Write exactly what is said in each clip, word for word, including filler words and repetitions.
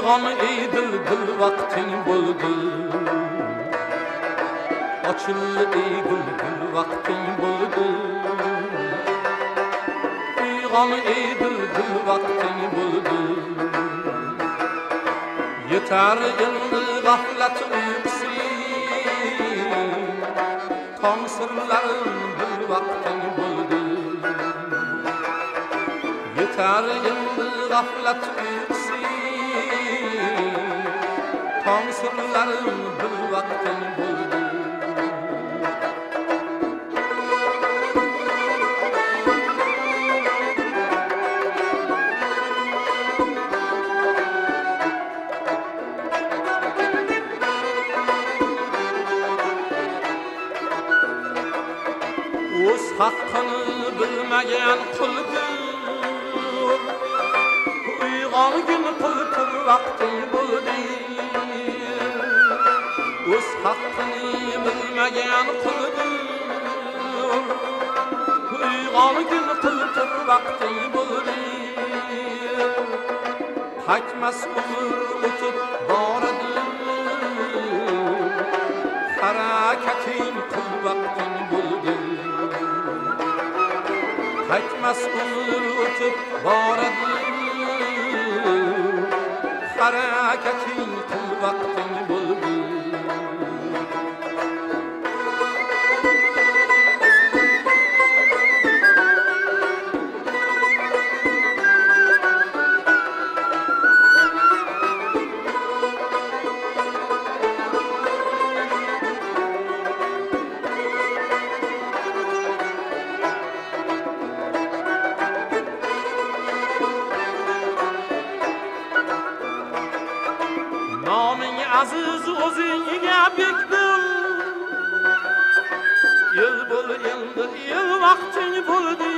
Uyg'on ey dil dil vaqting bo'ldi. Ochildi ey gul gul vaqting bo'ldi. Uyg'on ey dil dil vaqting bo'ldi. Yetar endi g'aflat uyqusi, tong sirlarim bil vaqting bo'ldi. Yetar endi g'aflat uyqusi, tong sirlarim bil vaqting bo'ldi. O'z haqqini bilmagan quldir, uyg'ongin qiltir vaqting bo'ldi. O'z haqqini bilmagan quldir, uyg'ongin qiltir vaqting bo'ldi. Qaytmas umr o'tib boradi, harakating qil vaqting bo'ldi. Qaytmas umr o'tib boradi, harakating qil vaqting bo'ldi. Noming aziz o'zingga bek bo'l, el bo'l endi el vaqting bo'ldi.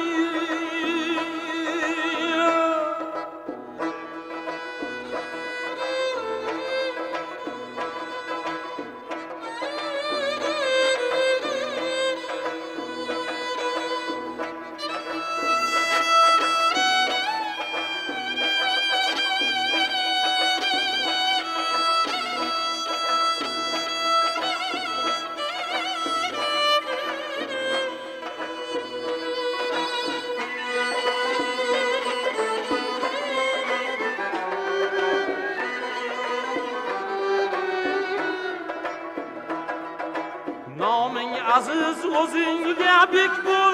Noming aziz o'zingga bek bo'l,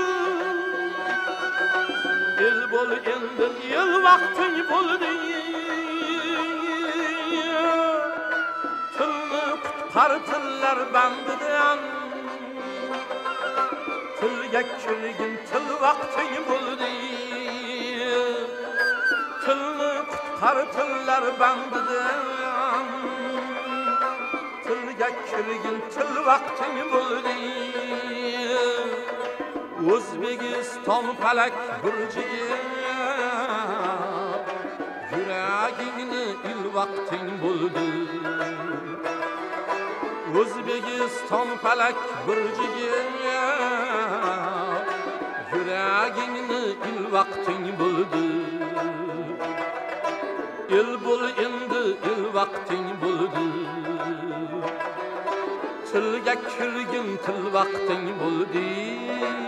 el bo'l endi el vaqting bo'ldi. Tilni qutqar tillar bandidan, tilga kirgin til vaqting bo'ldi. Tilni qutqar tillar bandidan, tilga kirgin til vaqting bo'ldi. O'zbekiston falak burjiga yuragingni il vaqting bo'ldi. O'zbekiston falak burjiga yuragingni il vaqting bo'ldi. El bo'l endi el vaqting bo'ldi. Tilga kirgin til vaqting bo'ldi.